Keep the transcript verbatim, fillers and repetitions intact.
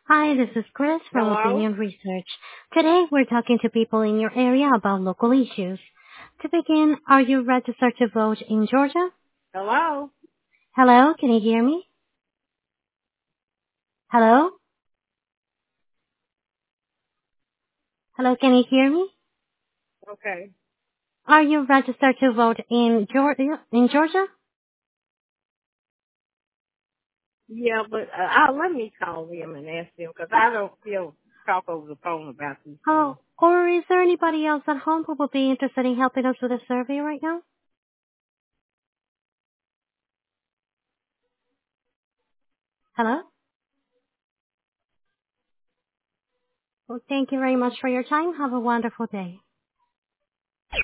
Hi, this is Chris from Hello? Opinion Research. Today we're talking to people in your area about local issues. To begin, are you registered to vote in Georgia? Hello? Hello, can you hear me? Hello? Hello, can you hear me? Okay. Are you registered to vote in Georgia? In Georgia? Yeah, but uh, I'll, let me call them and ask them because I don't feel talk over the phone about these things. Oh, or is there anybody else at home who would be interested in helping us with a survey right now? Hello? Well, thank you very much for your time. Have a wonderful day.